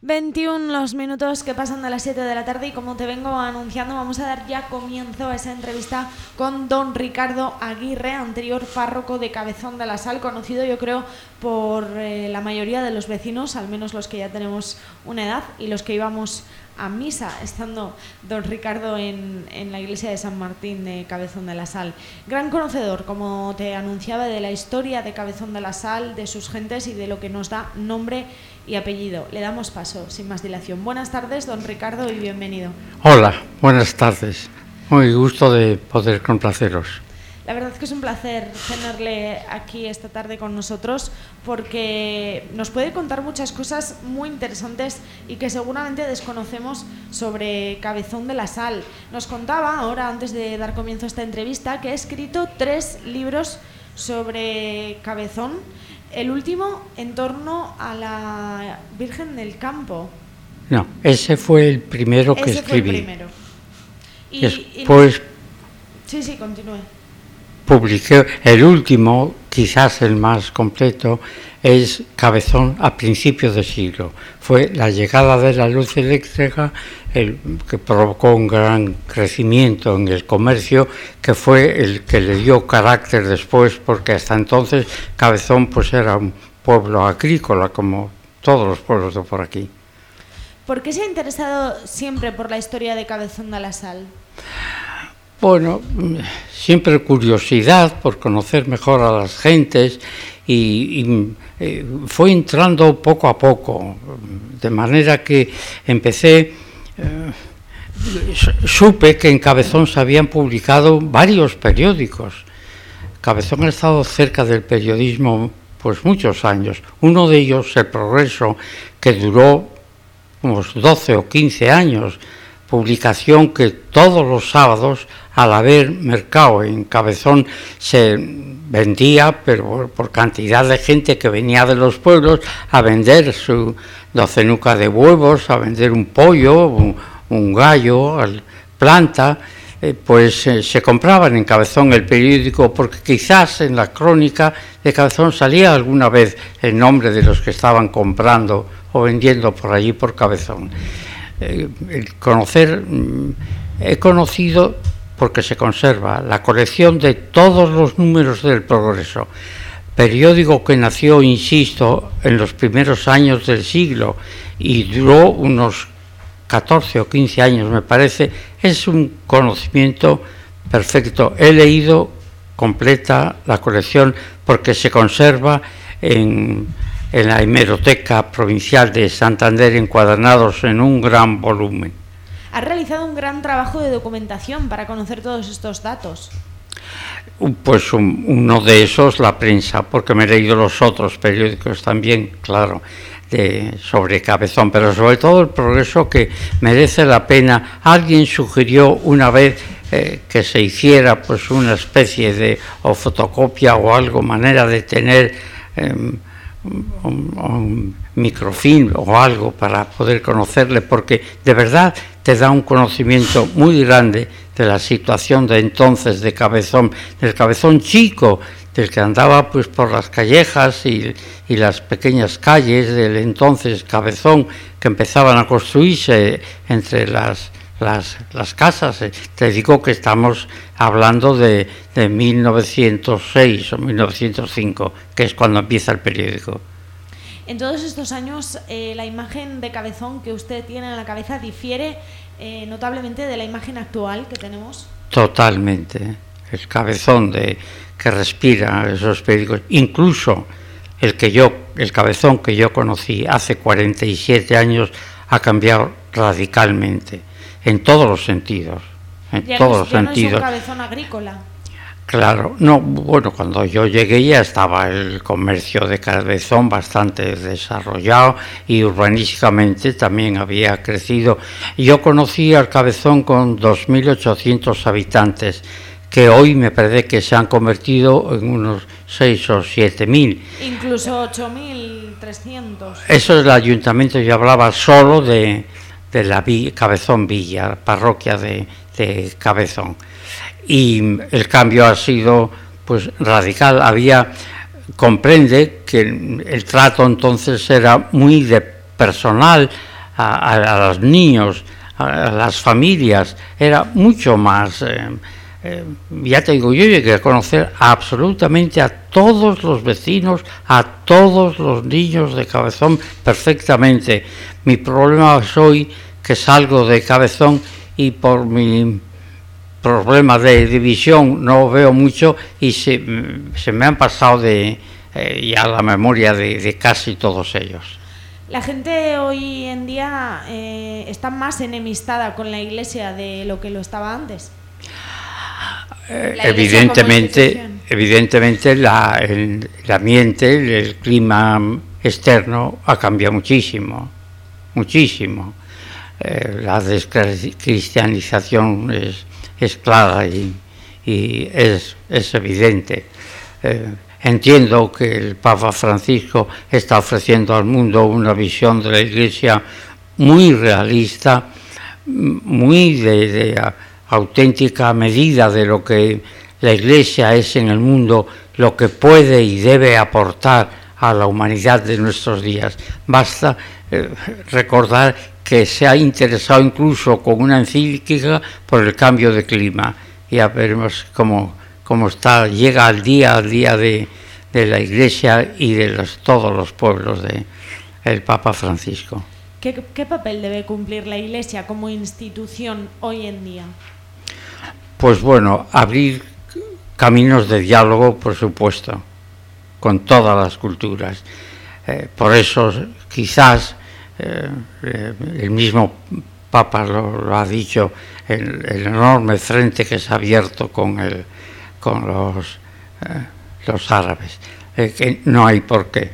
21 los minutos que pasan de las 7 de la tarde y como te vengo anunciando vamos a dar ya comienzo a esa entrevista con don Ricardo Aguirre, anterior párroco de Cabezón de la Sal, conocido yo creo por la mayoría de los vecinos, al menos los que ya tenemos una edad y los que íbamos a misa estando don Ricardo en la iglesia de San Martín de Cabezón de la Sal. Gran conocedor, como te anunciaba, de la historia de Cabezón de la Sal, de sus gentes y de lo que nos da nombre y apellido. Le damos paso, sin más dilación. Buenas tardes, don Ricardo, y bienvenido. Hola, buenas tardes. Muy gusto de poder complaceros. La verdad es que es un placer tenerle aquí esta tarde con nosotros porque nos puede contar muchas cosas muy interesantes y que seguramente desconocemos sobre Cabezón de la Sal. Nos contaba ahora, antes de dar comienzo a esta entrevista, que ha escrito 3 libros sobre Cabezón. El último en torno a la Virgen del Campo. No, ese fue el primero que escribí. Fue el primero. Después Sí, continúe. Publiqué el último, quizás el más completo, es Cabezón a principios de siglo. Fue la llegada de la luz eléctrica que provocó un gran crecimiento en el comercio, que fue el que le dio carácter después, porque hasta entonces Cabezón pues era un pueblo agrícola, como todos los pueblos de por aquí. ¿Por qué se ha interesado siempre por la historia de Cabezón de la Sal? Bueno, siempre curiosidad por conocer mejor a las gentes y fue entrando poco a poco, de manera que empecé, supe que en Cabezón se habían publicado varios periódicos. Cabezón ha estado cerca del periodismo pues muchos años, uno de ellos El Progreso, que duró unos 12 o 15 años, publicación que todos los sábados, al haber mercado en Cabezón, se vendía, pero por cantidad de gente que venía de los pueblos a vender su docenuca de huevos, a vender un pollo, un gallo, planta, pues se compraban en Cabezón el periódico, porque quizás en la crónica de Cabezón salía alguna vez el nombre de los que estaban comprando o vendiendo por allí por Cabezón. He conocido, porque se conserva, la colección de todos los números del Progreso, periódico que nació, insisto, en los primeros años del siglo y duró unos 14 o 15 años, me parece. Es un conocimiento perfecto. He leído completa la colección porque se conserva en la hemeroteca provincial de Santander, encuadernados en un gran volumen. Ha realizado un gran trabajo de documentación para conocer todos estos datos. Pues uno de esos, la prensa, porque me he leído los otros periódicos también, claro, sobre Cabezón, pero sobre todo El Progreso, que merece la pena. Alguien sugirió una vez que se hiciera pues una especie de o fotocopia o algo, manera de tener un microfilm o algo para poder conocerle, porque de verdad te da un conocimiento muy grande de la situación de entonces de Cabezón, del Cabezón chico, del que andaba pues por las callejas y las pequeñas calles del entonces Cabezón, que empezaban a construirse entre las casas. Te digo que estamos hablando de 1906 o 1905, que es cuando empieza el periódico. En todos estos años, la imagen de Cabezón que usted tiene en la cabeza difiere notablemente de la imagen actual que tenemos. Totalmente. El Cabezón que respira esos periódicos, incluso el Cabezón que yo conocí hace 47 años, ha cambiado radicalmente. En todos los sentidos. No es un Cabezón agrícola. Claro, no, bueno, cuando yo llegué ya estaba el comercio de Cabezón bastante desarrollado y urbanísticamente también había crecido. Yo conocí al Cabezón con 2.800 habitantes, que hoy me parece que se han convertido en unos 6 o 7.000. Incluso 8.300. Eso es el ayuntamiento, yo hablaba solo de la Cabezón Villa, parroquia de Cabezón. Y el cambio ha sido pues radical. Comprende que el trato entonces era muy personal, a los niños, a las familias, era mucho más. Ya te digo, yo llegué a conocer absolutamente a todos los vecinos, a todos los niños de Cabezón perfectamente. Mi problema es hoy que salgo de Cabezón y por mi problema de visión no veo mucho y se me han pasado ya la memoria de casi todos ellos. La gente hoy en día está más enemistada con la Iglesia de lo que lo estaba antes. Evidentemente el ambiente, el clima externo ha cambiado muchísimo. La descristianización es clara y es evidente. Entiendo que el Papa Francisco está ofreciendo al mundo una visión de la Iglesia muy realista, muy de auténtica medida de lo que la Iglesia es en el mundo, lo que puede y debe aportar a la humanidad de nuestros días. Basta recordar que se ha interesado incluso con una encíclica por el cambio de clima. Ya veremos cómo llega al día de la Iglesia y de todos los pueblos del Papa Francisco. ¿Qué papel debe cumplir la Iglesia como institución hoy en día? Pues bueno, abrir caminos de diálogo, por supuesto, con todas las culturas. Por eso quizás el mismo Papa lo ha dicho, el enorme frente que se ha abierto con los árabes, que no hay por qué.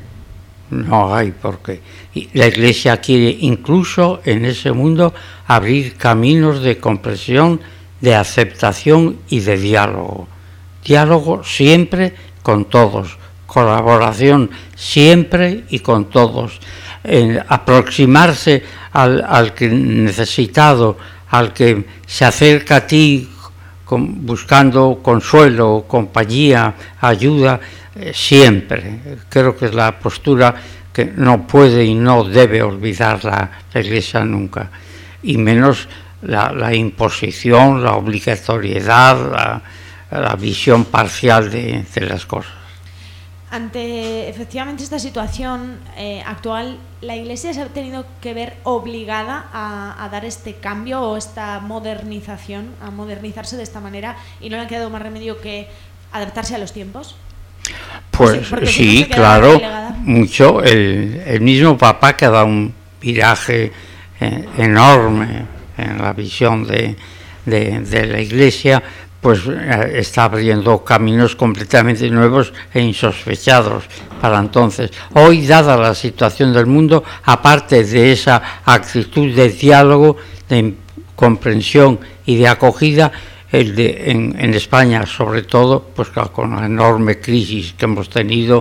Y la Iglesia quiere incluso en ese mundo abrir caminos de comprensión, de aceptación y de diálogo. Diálogo siempre con todos, colaboración siempre y con todos. Aproximarse al que necesitado, al que se acerca a ti buscando consuelo, compañía, ayuda, siempre. Creo que es la postura que no puede y no debe olvidar la Iglesia nunca, y menos la imposición, la obligatoriedad, la visión parcial de las cosas. Ante efectivamente esta situación actual, ¿la Iglesia se ha tenido que ver obligada a dar este cambio o esta modernización, a modernizarse de esta manera, y no le ha quedado más remedio que adaptarse a los tiempos? Pues sí, claro, mucho. El mismo Papa, que ha dado un viraje enorme en la visión de la Iglesia, pues está abriendo caminos completamente nuevos e insospechados para entonces. Hoy, dada la situación del mundo, aparte de esa actitud de diálogo, de comprensión y de acogida, en España sobre todo, pues con la enorme crisis que hemos tenido,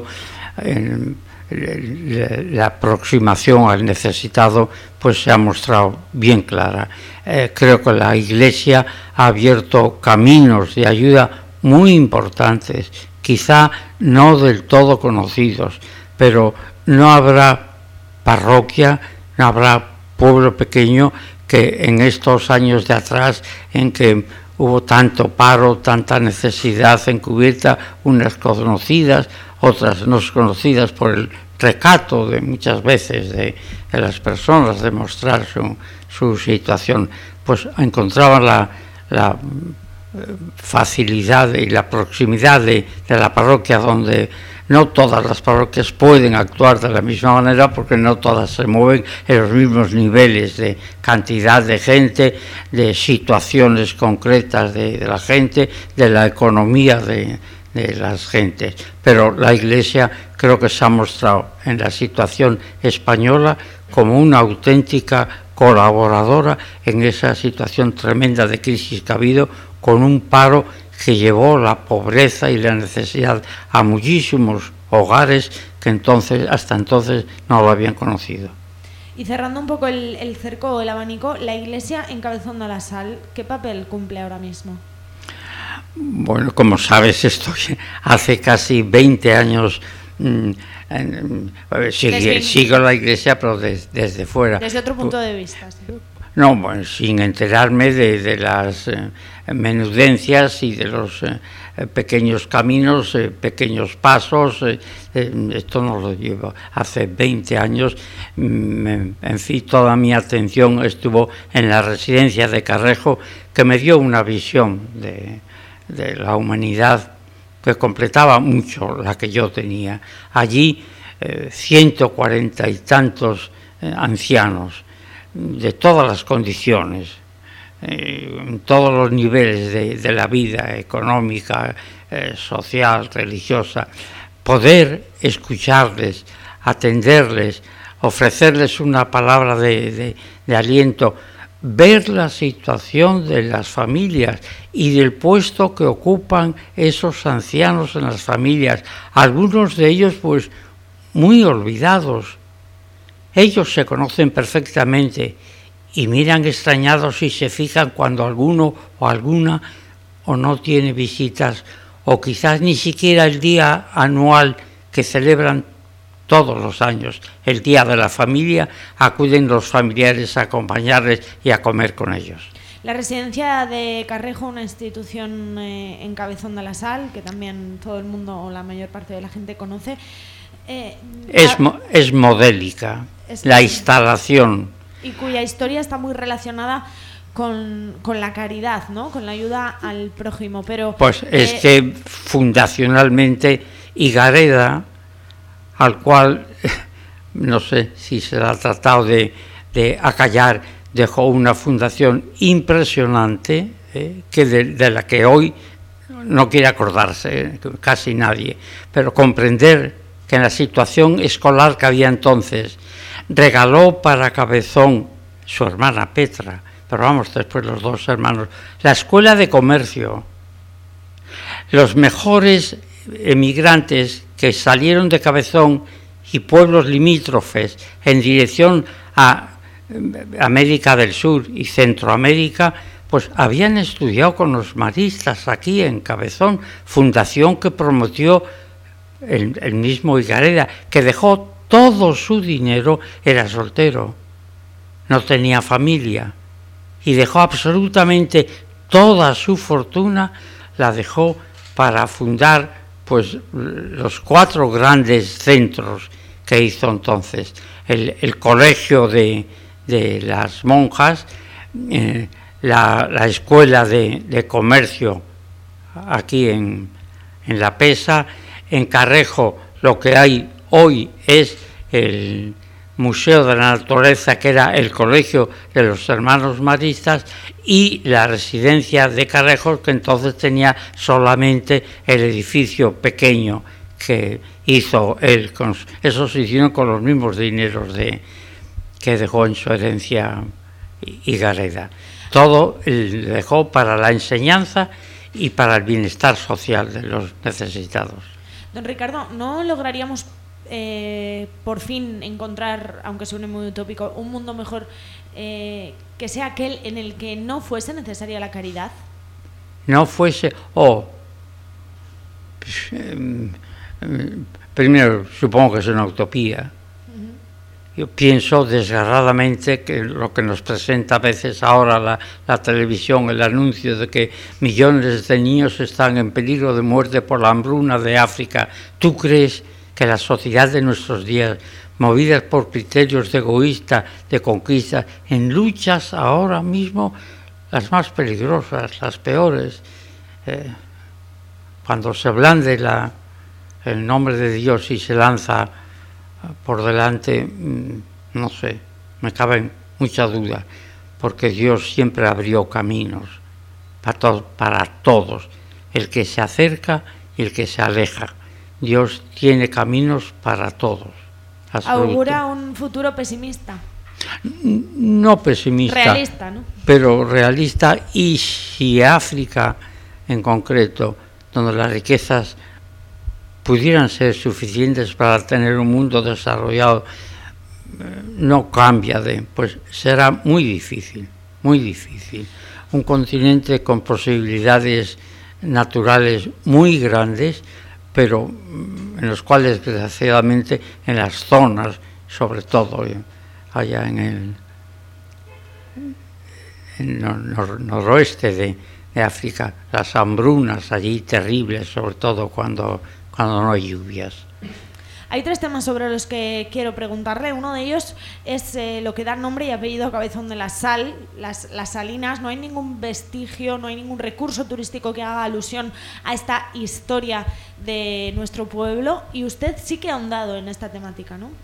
la aproximación al necesitado pues se ha mostrado bien clara. Creo que la Iglesia ha abierto caminos de ayuda muy importantes, quizá no del todo conocidos, pero no habrá parroquia, no habrá pueblo pequeño que en estos años de atrás, en que hubo tanto paro, tanta necesidad encubierta, unas conocidas, otras no conocidas por el recato de muchas veces de las personas, de mostrar su situación, pues encontraban la facilidad y la proximidad de la parroquia, donde no todas las parroquias pueden actuar de la misma manera, porque no todas se mueven en los mismos niveles de cantidad de gente, de situaciones concretas de la gente, de la economía de las gentes. Pero la Iglesia creo que se ha mostrado en la situación española como una auténtica colaboradora en esa situación tremenda de crisis que ha habido, con un paro que llevó la pobreza y la necesidad a muchísimos hogares que hasta entonces no lo habían conocido. Y cerrando un poco el cerco o el abanico, la Iglesia en Cabezón de la Sal, ¿qué papel cumple ahora mismo? Bueno, como sabes, estoy hace casi 20 años sigo la Iglesia, pero desde fuera. Desde otro punto de vista. Sí. No, bueno, sin enterarme de las menudencias y de los pequeños caminos, pequeños pasos. Esto no lo llevo hace 20 años. En fin, toda mi atención estuvo en la residencia de Carrejo, que me dio una visión de la humanidad que completaba mucho la que yo tenía. Allí 140 y tantos ancianos, de todas las condiciones, en todos los niveles de la vida económica, social, religiosa, poder escucharles, atenderles, ofrecerles una palabra de aliento, ver la situación de las familias y del puesto que ocupan esos ancianos en las familias, algunos de ellos pues muy olvidados. Ellos se conocen perfectamente y miran extrañados y se fijan cuando alguno o alguna o no tiene visitas, o quizás ni siquiera el día anual que celebran todos los años, el Día de la Familia, acuden los familiares a acompañarles y a comer con ellos. La residencia de Carrejo, una institución en Cabezón de la Sal, que también todo el mundo o la mayor parte de la gente conoce. Es modélica, la instalación. Y cuya historia está muy relacionada con la caridad, ¿no? Con la ayuda al prójimo. Pero pues es que fundacionalmente Higareda, al cual no sé si se le ha tratado de acallar, dejó una fundación impresionante, que de la que hoy no quiere acordarse casi nadie, pero comprender que en la situación escolar que había entonces, regaló para Cabezón, su hermana Petra, pero vamos, después los dos hermanos, la escuela de comercio. Los mejores emigrantes que salieron de Cabezón y pueblos limítrofes en dirección a América del Sur y Centroamérica, pues habían estudiado con los maristas aquí en Cabezón, fundación que prometió el mismo Higareda, que dejó todo su dinero, era soltero, no tenía familia, y dejó absolutamente toda su fortuna, la dejó para fundar pues los 4 grandes centros que hizo entonces: el colegio de las monjas, la escuela de comercio aquí en La Pesa. En Carrejo lo que hay hoy es el Museo de la Naturaleza, que era el colegio de los hermanos maristas, y la residencia de Carrejo, que entonces tenía solamente el edificio pequeño que hizo él. Eso se hicieron con los mismos dineros que dejó en su herencia Higareda. Todo le dejó para la enseñanza y para el bienestar social de los necesitados. Don Ricardo, ¿no lograríamos por fin encontrar, aunque suene muy utópico, un mundo mejor que sea aquel en el que no fuese necesaria la caridad? No fuese... primero, supongo que es una utopía. Yo pienso desgarradamente que lo que nos presenta a veces ahora la televisión, el anuncio de que millones de niños están en peligro de muerte por la hambruna de África. ¿Tú crees que la sociedad de nuestros días, movidas por criterios egoístas, de conquista, en luchas ahora mismo, las más peligrosas, las peores, cuando se blande el nombre de Dios y se lanza por delante, no sé, me cabe mucha duda, porque Dios siempre abrió caminos para todos, el que se acerca y el que se aleja. Dios tiene caminos para todos. ¿Augura un futuro pesimista? No pesimista, realista, ¿no? Pero realista. Y si África en concreto, donde las riquezas pudieran ser suficientes para tener un mundo desarrollado, no cambia pues será muy difícil, muy difícil. Un continente con posibilidades naturales muy grandes, pero en los cuales desgraciadamente en las zonas, sobre todo allá en el noroeste de África, las hambrunas allí terribles, sobre todo cuando no hay lluvias. Hay 3 temas sobre los que quiero preguntarle. Uno de ellos es lo que da nombre y apellido a Cabezón de la Sal, las salinas. No hay ningún vestigio, no hay ningún recurso turístico que haga alusión a esta historia de nuestro pueblo, y usted sí que ha ahondado en esta temática, ¿no?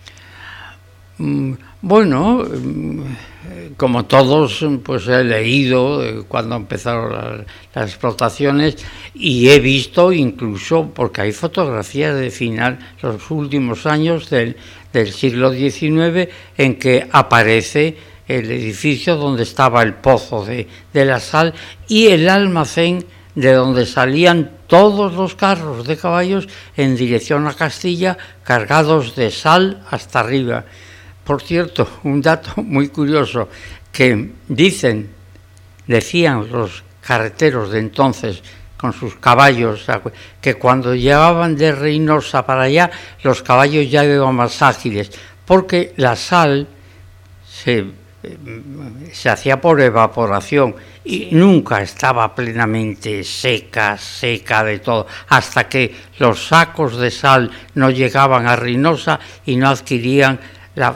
Bueno, como todos, pues he leído cuando empezaron las explotaciones, y he visto incluso, porque hay fotografías de los últimos años del siglo XIX en que aparece el edificio donde estaba el pozo de la sal y el almacén de donde salían todos los carros de caballos en dirección a Castilla, cargados de sal hasta arriba. Por cierto, un dato muy curioso, que decían los carreteros de entonces con sus caballos, que cuando llegaban de Reynosa para allá, los caballos ya iban más ágiles, porque la sal se hacía por evaporación y nunca estaba plenamente seca de todo, hasta que los sacos de sal no llegaban a Reynosa y no adquirían la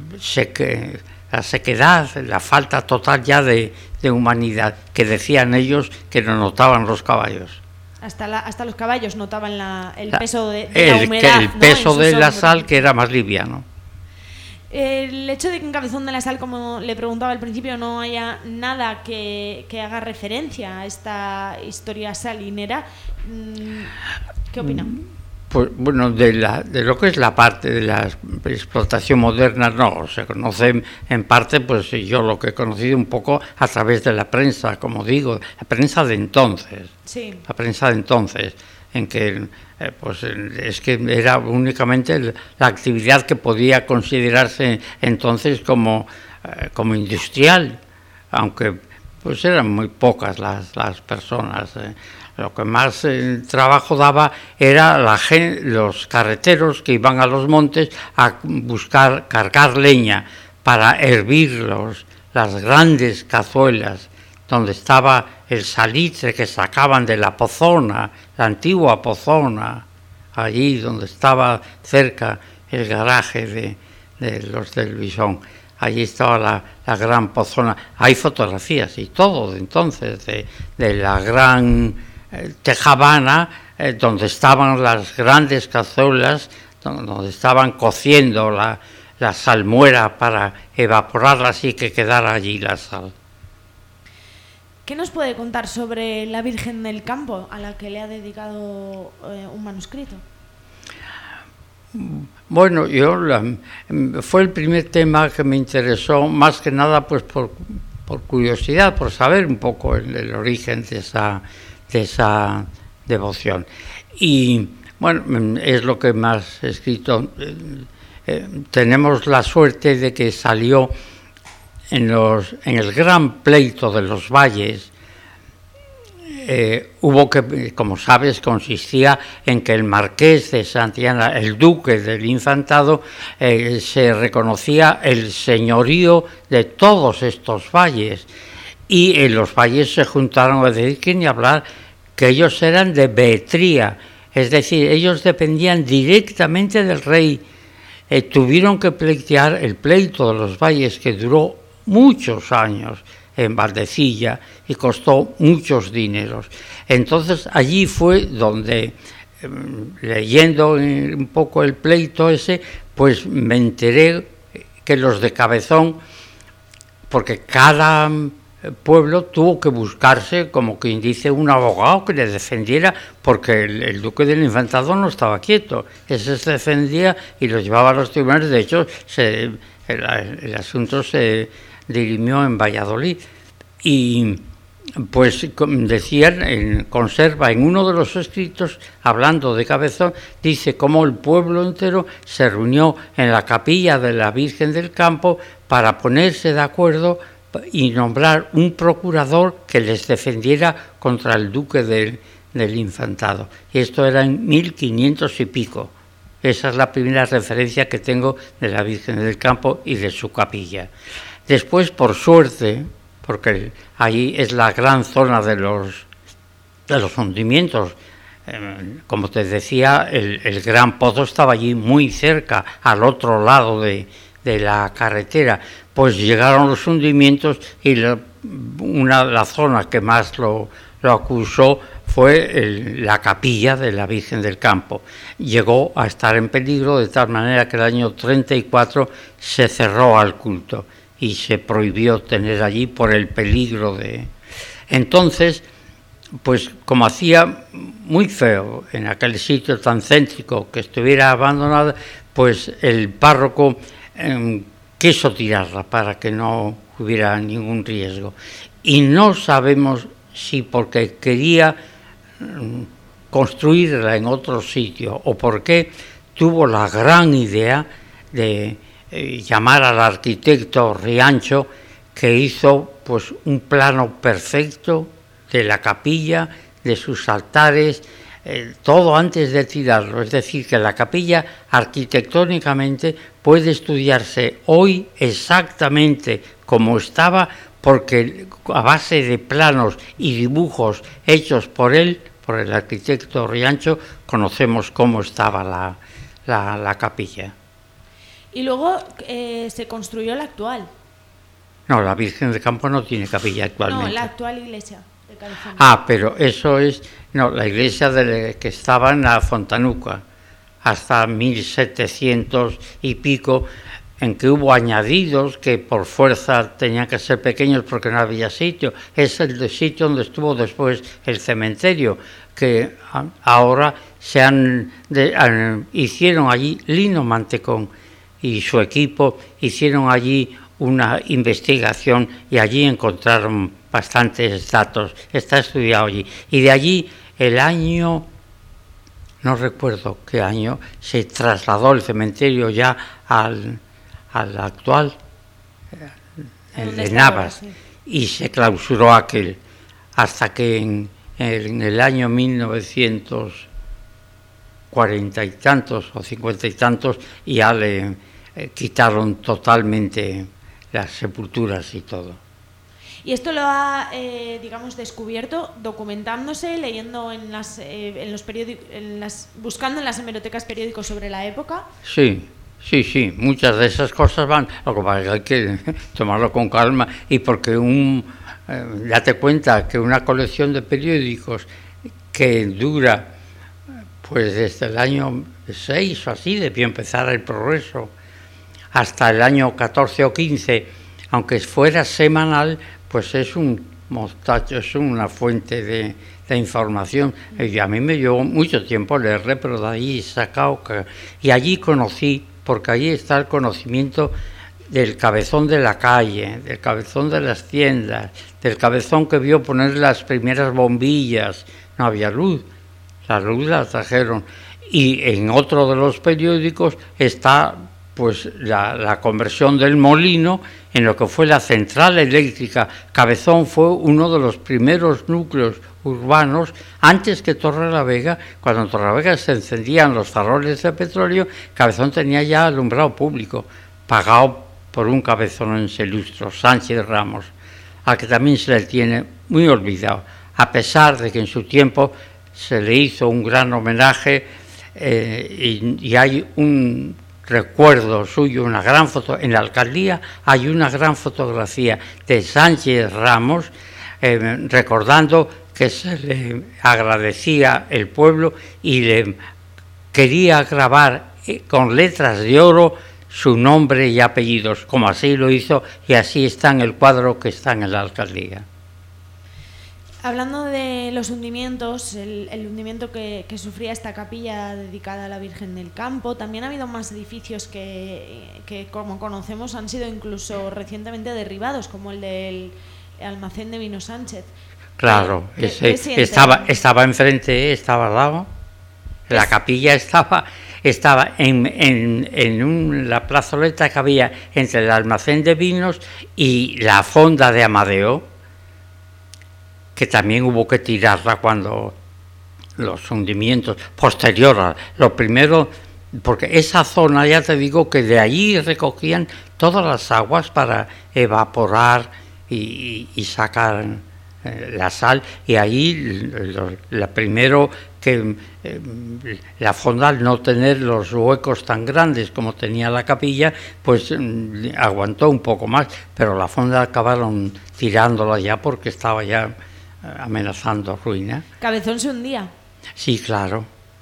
sequedad, la falta total ya de humanidad, que decían ellos que lo notaban los caballos. Hasta los caballos notaban el peso de la humedad. El peso de la sal, que era más liviano. El hecho de que en Cabezón de la Sal, como le preguntaba al principio, no haya nada que haga referencia a esta historia salinera, ¿qué opina? Pues bueno, de lo que es la parte de la explotación moderna, no, se conoce en parte, pues yo lo que he conocido un poco a través de la prensa, como digo, la prensa de entonces. Sí. La prensa de entonces, en que pues es que era únicamente la actividad que podía considerarse entonces como industrial, aunque pues eran muy pocas las personas. Lo que más trabajo daba era los carreteros que iban a los montes a cargar leña para hervir las grandes cazuelas donde estaba el salitre que sacaban de la Pozona, la antigua Pozona, allí donde estaba cerca el garaje de los del Bisón. Allí estaba la gran Pozona. Hay fotografías y todo de entonces, de la gran tejabana, donde estaban las grandes cazuelas, donde estaban cociendo la salmuera para evaporarla así que quedara allí la sal. ¿Qué nos puede contar sobre la Virgen del Campo, a la que le ha dedicado un manuscrito? Bueno, fue el primer tema que me interesó, más que nada pues por curiosidad, por saber un poco el origen de esa devoción. Y bueno, es lo que más he escrito. Tenemos la suerte de que salió en el gran pleito de los valles. Hubo que, como sabes, consistía en que el marqués de Santillana, el duque del Infantado, se reconocía el señorío de todos estos valles, y en los valles se juntaron a decir que ni hablar, que ellos eran de Beetría, es decir, ellos dependían directamente del rey. Tuvieron que pleitear el pleito de los valles, que duró muchos años en Valdecilla y costó muchos dineros. Entonces allí fue donde, leyendo un poco el pleito ese, pues me enteré que los de Cabezón, porque cada pueblo tuvo que buscarse, como quien dice, un abogado que le defendiera, porque el duque del Infantado no estaba quieto, ese se defendía y lo llevaba a los tribunales. De hecho, el asunto se dirimió en Valladolid, y pues decían, conserva en uno de los escritos, hablando de Cabezón, dice cómo el pueblo entero se reunió en la capilla de la Virgen del Campo para ponerse de acuerdo y nombrar un procurador que les defendiera contra el duque del Infantado. Y esto era en 1500 y pico. Esa es la primera referencia que tengo de la Virgen del Campo y de su capilla. Después, por suerte, porque ahí es la gran zona de los hundimientos, como te decía, el Gran Pozo estaba allí muy cerca, al otro lado de la carretera. Pues llegaron los hundimientos y la zona que más lo acusó fue la capilla de la Virgen del Campo. Llegó a estar en peligro de tal manera que el año 34 se cerró al culto y se prohibió tener allí por el peligro de... Entonces, pues como hacía muy feo en aquel sitio tan céntrico que estuviera abandonado, pues el párroco quiso tirarla para que no hubiera ningún riesgo. Y no sabemos si porque quería construirla en otro sitio o porque tuvo la gran idea de llamar al arquitecto Riancho, que hizo pues un plano perfecto de la capilla, de sus altares, todo antes de tirarlo. Es decir, que la capilla arquitectónicamente puede estudiarse hoy exactamente como estaba, porque a base de planos y dibujos hechos por él, por el arquitecto Riancho, conocemos cómo estaba la capilla. Y luego se construyó la actual. No, la Virgen del Campo no tiene capilla actualmente. No, la actual iglesia de Cabezón. Pero eso es... No, la iglesia que estaba en la Fontanuca, hasta 1700 y pico, en que hubo añadidos que por fuerza tenían que ser pequeños porque no había sitio. Es el sitio donde estuvo después el cementerio, que ahora hicieron allí Lino Mantecón y su equipo hicieron allí una investigación y allí encontraron bastantes datos. Está estudiado allí. Y de allí el año, no recuerdo qué año, se trasladó el cementerio ya al actual, el de Navas, ahora, sí. Y se clausuró aquel, hasta que en el año 1940 y tantos o 50 y tantos ya le quitaron totalmente las sepulturas y todo. Y esto lo ha, descubierto documentándose, leyendo en los periódicos, buscando en las hemerotecas periódicos sobre la época. Sí, muchas de esas cosas van. Lo que pasa es que hay que tomarlo con calma, y porque date cuenta que una colección de periódicos que dura pues desde el año 6 o así, debió empezar el Progreso, hasta el año 14 o 15, aunque fuera semanal, pues es un mostacho, es una fuente de información. Y a mí me llevó mucho tiempo leerle, pero de ahí he sacado y allí conocí, porque allí está el conocimiento del cabezón de la calle, del cabezón de las tiendas, del cabezón que vio poner las primeras bombillas. No había luz, la luz la trajeron. Y en otro de los periódicos está pues la conversión del molino en lo que fue la central eléctrica. Cabezón fue uno de los primeros núcleos urbanos, antes que Torrelavega. Cuando en Torrelavega se encendían los faroles de petróleo, Cabezón tenía ya alumbrado público, pagado por un cabezonense ilustro, Sánchez Ramos, al que también se le tiene muy olvidado, a pesar de que en su tiempo se le hizo un gran homenaje, y hay un recuerdo suyo, una gran foto. En la alcaldía hay una gran fotografía de Sánchez Ramos, recordando que se le agradecía el pueblo y le quería grabar con letras de oro su nombre y apellidos, como así lo hizo, y así está en el cuadro que está en la alcaldía. Hablando de los hundimientos, el hundimiento que sufría esta capilla dedicada a la Virgen del Campo, también ha habido más edificios que como conocemos, han sido incluso recientemente derribados, como el del almacén de Vino Sánchez. Claro, estaba enfrente, estaba al lado. La capilla estaba en la plazoleta que había entre el almacén de vinos y la fonda de Amadeo, que también hubo que tirarla cuando los hundimientos posterior a lo primero, porque esa zona, ya te digo, que de allí recogían todas las aguas para evaporar y sacar la sal, y allí la primero que la fonda, al no tener los huecos tan grandes como tenía la capilla, pues aguantó un poco más, pero la fonda acabaron tirándola ya porque estaba ya amenazando ruina. Cabezón se hundía. Sí, claro.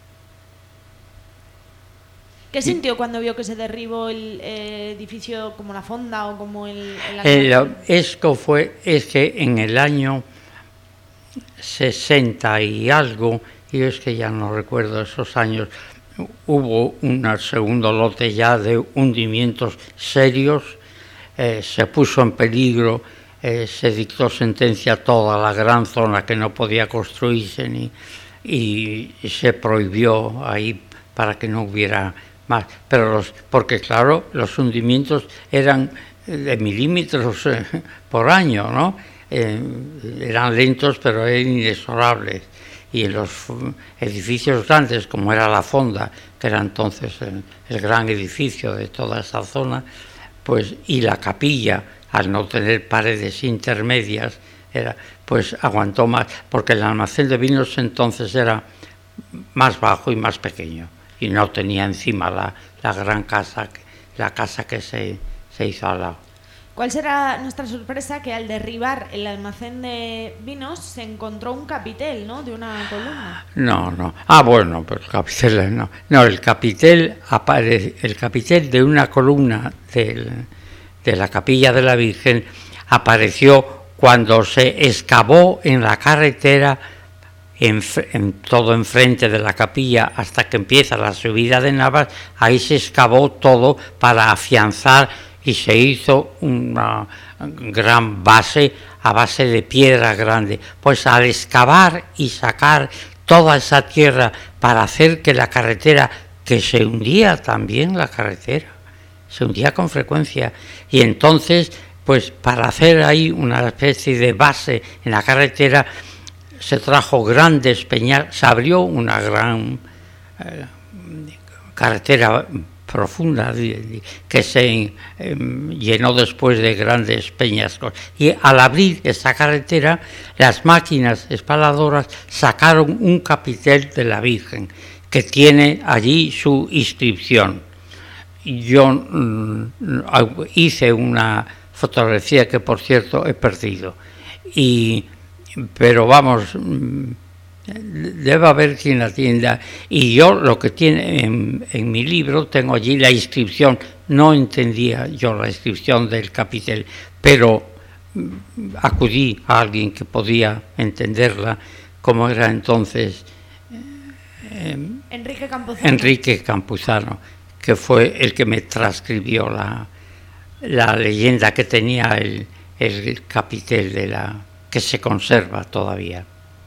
¿Qué sintió cuando vio que se derribó el edificio como la fonda o como el es que en el año 60 y algo, y es que ya no recuerdo esos años, hubo un segundo lote ya de hundimientos serios, se puso en peligro, se dictó sentencia a toda la gran zona que no podía construirse y se prohibió ahí para que no hubiera más, pero porque claro, los hundimientos eran de milímetros por año, ¿no? Eran lentos, pero eran inexorables, y en los edificios grandes, como era la fonda, que era entonces el gran edificio de toda esa zona, pues, y la capilla, al no tener paredes intermedias, pues aguantó más, porque el almacén de vinos entonces era más bajo y más pequeño, y no tenía encima la gran casa, la casa que se hizo al lado. ¿Cuál será nuestra sorpresa? Que al derribar el almacén de vinos se encontró un capitel, ¿no?, de una columna. No. Ah, bueno, pero el capitel no. No, el capitel de una columna de la capilla de la Virgen apareció cuando se excavó en la carretera, en todo enfrente de la capilla, hasta que empieza la subida de Navas. Ahí se excavó todo para afianzar y se hizo una gran base a base de piedra grande. Pues al excavar y sacar toda esa tierra para hacer que la carretera, que se hundía también la carretera, se hundía con frecuencia, y entonces pues para hacer ahí una especie de base en la carretera se trajo grandes peñascos, se abrió una gran carretera profunda que se llenó después de grandes peñascos, y al abrir esa carretera las máquinas espaladoras sacaron un capitel de la Virgen que tiene allí su inscripción. Yo hice una fotografía que por cierto he perdido, pero vamos, debe haber quien la tienda, y yo lo que tiene en mi libro tengo allí la inscripción. No entendía yo la inscripción del capitel, pero acudí a alguien que podía entenderla, como era entonces Enrique Campuzano, que fue el que me transcribió la leyenda que tenía el capitel que se conserva todavía.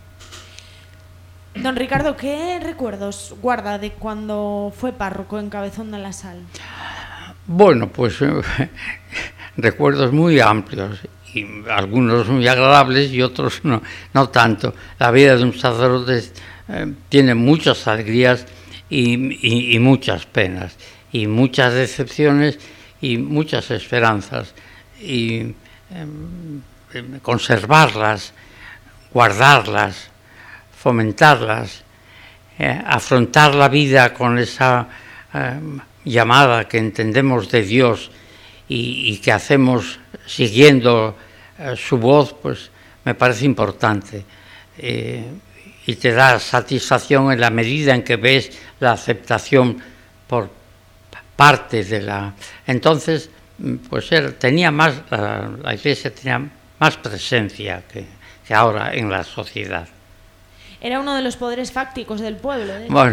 Don Ricardo, ¿qué recuerdos guarda de cuando fue párroco en Cabezón de la Sal? Bueno, pues recuerdos muy amplios, y algunos muy agradables y otros no tanto. La vida de un sacerdote tiene muchas alegrías y muchas penas, y muchas decepciones y muchas esperanzas, y conservarlas, guardarlas, fomentarlas, afrontar la vida con esa llamada que entendemos de Dios y que hacemos siguiendo su voz, pues me parece importante, y te da satisfacción en la medida en que ves la aceptación por parte de la... Entonces, pues tenía más, la Iglesia tenía más presencia que ahora en la sociedad. Era uno de los poderes fácticos del pueblo. Bueno,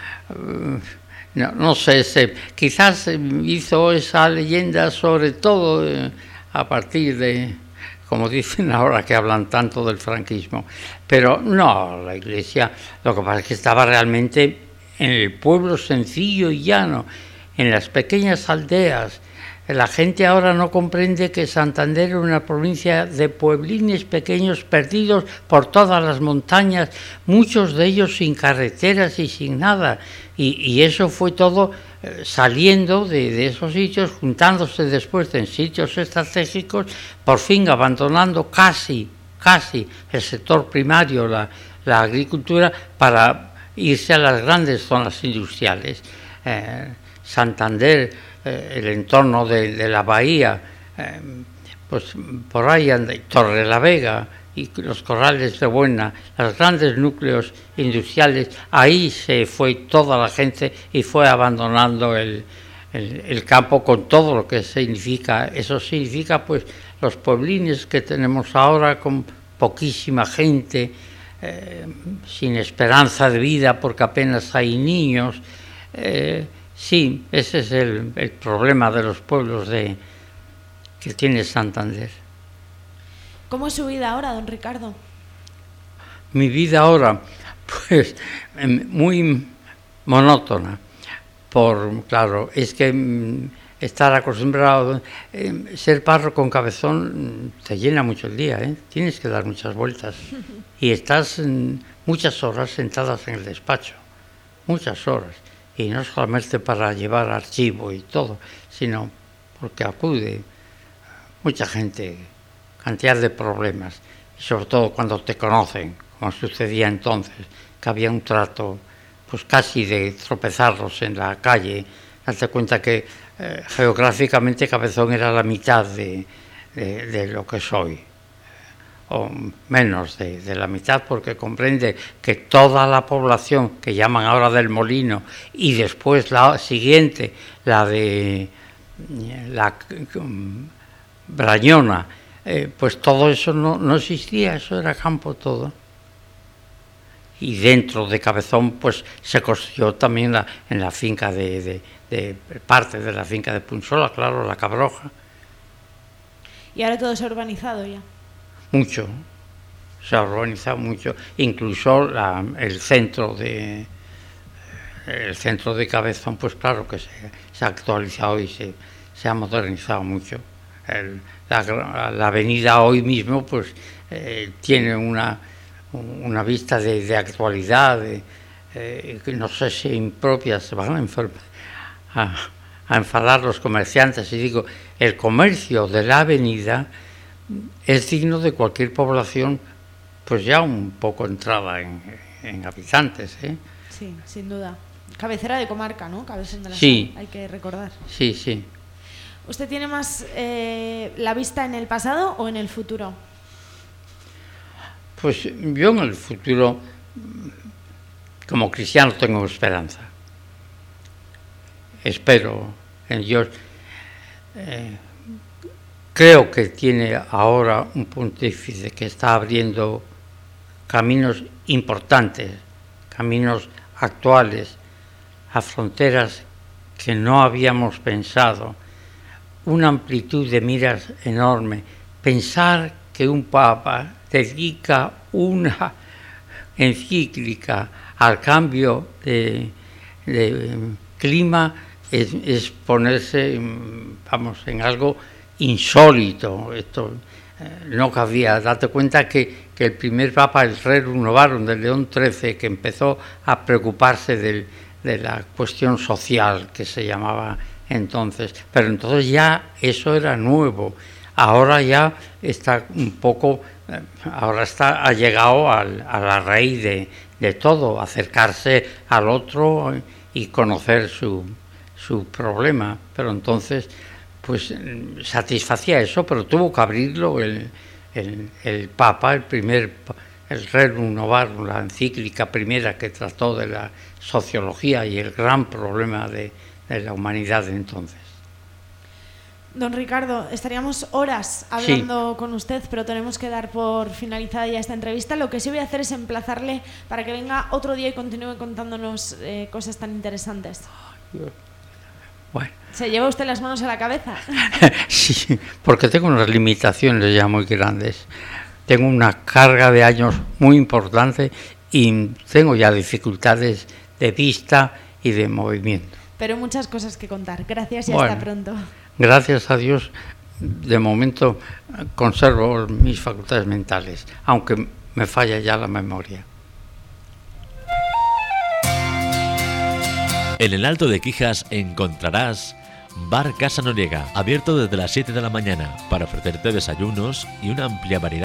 no sé, quizás hizo esa leyenda sobre todo a partir de, como dicen ahora que hablan tanto del franquismo, pero no, la Iglesia, lo que pasa es que estaba realmente en el pueblo sencillo y llano, en las pequeñas aldeas, La gente ahora no comprende que Santander es una provincia de pueblines pequeños perdidos por todas las montañas, muchos de ellos sin carreteras y sin nada. Y eso fue todo saliendo de esos sitios, juntándose después en sitios estratégicos, por fin abandonando casi el sector primario, la agricultura, para irse a las grandes zonas industriales. Santander, el entorno de la bahía, pues por ahí anda Torrelavega y los Corrales de Buena, los grandes núcleos industriales, ahí se fue toda la gente y fue abandonando el campo con todo lo que significa. Eso significa pues los pueblines que tenemos ahora con poquísima gente, sin esperanza de vida porque apenas hay niños. Sí, ese es el problema de los pueblos que tiene Santander. ¿Cómo es su vida ahora, don Ricardo? Mi vida ahora, pues muy monótona. Claro, es que estar acostumbrado, ser párroco con Cabezón te llena mucho el día, ¿eh? Tienes que dar muchas vueltas y estás muchas horas sentadas en el despacho, muchas horas. Y no solamente para llevar archivo y todo, sino porque acude mucha gente, cantidad de problemas, y sobre todo cuando te conocen, como sucedía entonces, que había un trato pues casi de tropezarlos en la calle. Date cuenta que geográficamente Cabezón era la mitad de lo que soy, o menos de la mitad, porque comprende que toda la población que llaman ahora del Molino y después la siguiente, la de la Brañona, pues todo eso no existía, eso era campo todo. Y dentro de Cabezón pues se construyó también en la finca de parte de la finca de Punsola, claro, la Cabroja. Y ahora todo se ha urbanizado ya. Mucho, se ha urbanizado mucho, incluso el centro de Cabezón, pues claro que se ha actualizado y se ha modernizado mucho. La avenida hoy mismo pues tiene una vista de actualidad, que no sé si impropia, se van a enfadar los comerciantes, y digo, el comercio de la avenida es digno de cualquier población, pues ya un poco entrada en habitantes, ¿eh? Sí, sin duda. Cabecera de comarca, ¿no? Cabezón de la sí. Sal, hay que recordar. Sí, sí. ¿Usted tiene más la vista en el pasado o en el futuro? Pues yo en el futuro, como cristiano, tengo esperanza. Espero en Dios. Creo que tiene ahora un pontífice que está abriendo caminos importantes, caminos actuales, a fronteras que no habíamos pensado, una amplitud de miras enorme. Pensar que un papa dedica una encíclica al cambio de clima es ponerse, vamos, en algo insólito. Esto no cabía. Date cuenta que el primer papa, el Rerum Novarum de León XIII, que empezó a preocuparse de la cuestión social, que se llamaba entonces, pero entonces ya eso era nuevo. Ahora ya está un poco, ha llegado a la raíz de todo, acercarse al otro y conocer su problema, pero entonces pues satisfacía eso, pero tuvo que abrirlo el Papa, el Rerum Novarum, la encíclica primera que trató de la sociología y el gran problema de la humanidad de entonces. Don Ricardo, estaríamos horas hablando con usted, pero tenemos que dar por finalizada ya esta entrevista. Lo que sí voy a hacer es emplazarle para que venga otro día y continúe contándonos cosas tan interesantes. Bueno. ¿Se lleva usted las manos a la cabeza? Sí, porque tengo unas limitaciones ya muy grandes. Tengo una carga de años muy importante y tengo ya dificultades de vista y de movimiento. Pero muchas cosas que contar. Gracias y hasta pronto. Gracias a Dios, de momento conservo mis facultades mentales, aunque me falla ya la memoria. En el Alto de Quijas encontrarás Bar Casa Noriega, abierto desde las 7 de la mañana para ofrecerte desayunos y una amplia variedad